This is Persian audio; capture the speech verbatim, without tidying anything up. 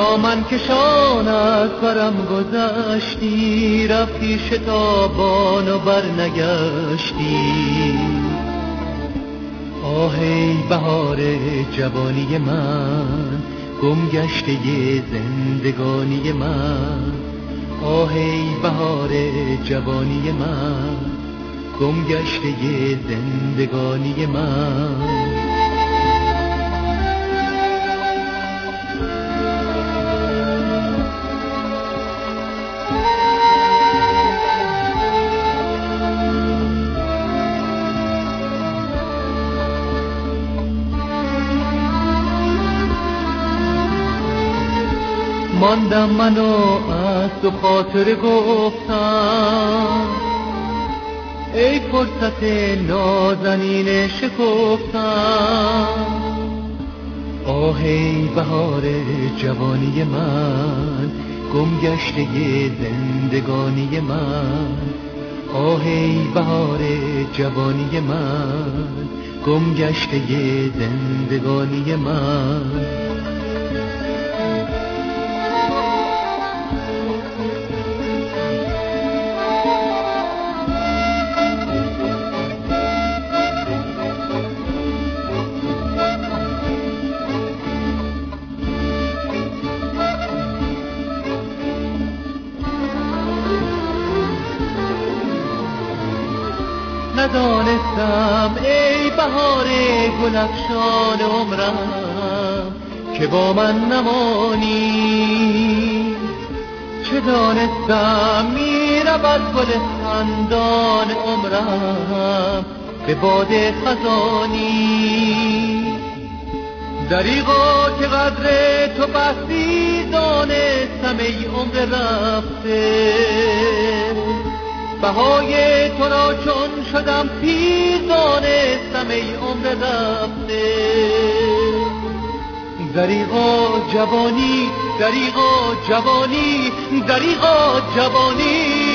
دامن کشان از برم گذشتی، رفتی شتابان و برنگشتی. آه ای بهار جوانی من، گم گشته زندگانی من. آه ای بهار جوانی من، گم گشته زندگانی من. ماندم منو از تو خاطر گفتم، ای فرصت نازنین شکفتم. آه ای بهار جوانی من، گم گشته زندگانی من. آه ای بهار جوانی من، گم گشته زندگانی من. ندانستم ای بهار گل افشان عمرم که با من نمانی. چه دانستم میرود گل خندان عمرم به باد خزانی. دریغا که قدر تو بسی دانستم ای عمر رفته، بهای تو را چون شدم پیر دانستم ای عمر رفته. دریغا جوانی، دریغا جوانی، دریغا جوانی.